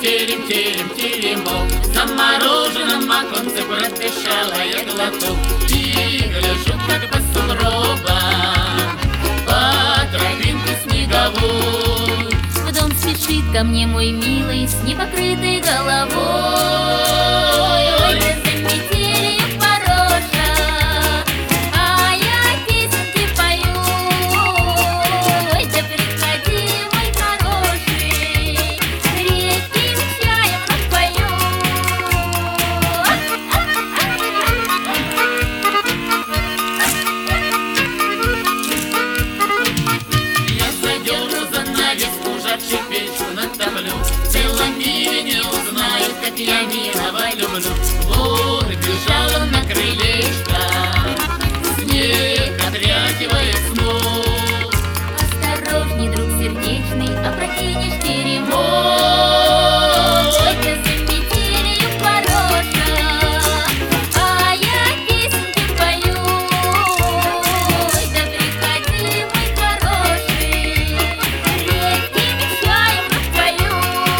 терем-терем-теремок. В замороженном оконце пропищала я глоток. И гляжу, как по сугробам, по тропинке снеговой. В дом спешит ко мне мой милый с непокрытой головой. Ой, да за метелью хороша, а я песенки пою. Ой, да приходи, мой хороший, редким чаем напою. Я задерну занавеску, жарче печку натоплю. В целом мире не узнают, как я милого люблю. Вот бежал он на крылечко, снег отряхивает смог. Осторожней, друг сердечный, опрокинешь теремок. Ой, да за метелью хороша, а я песенки пою. Ой, да приходи, мой хороший, редким чаем напою.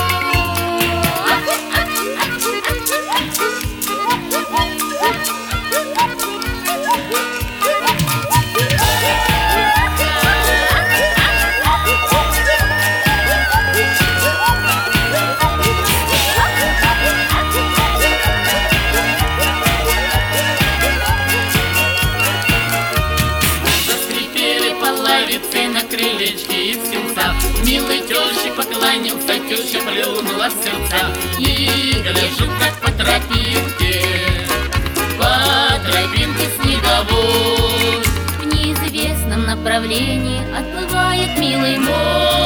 Заскрипели половицы на крылечке из сенца. Милый тещи поклонился, теща плюнула в сердца. И гляжу, как по тропинке снеговой. В неизвестном направлении отплывает милый мой.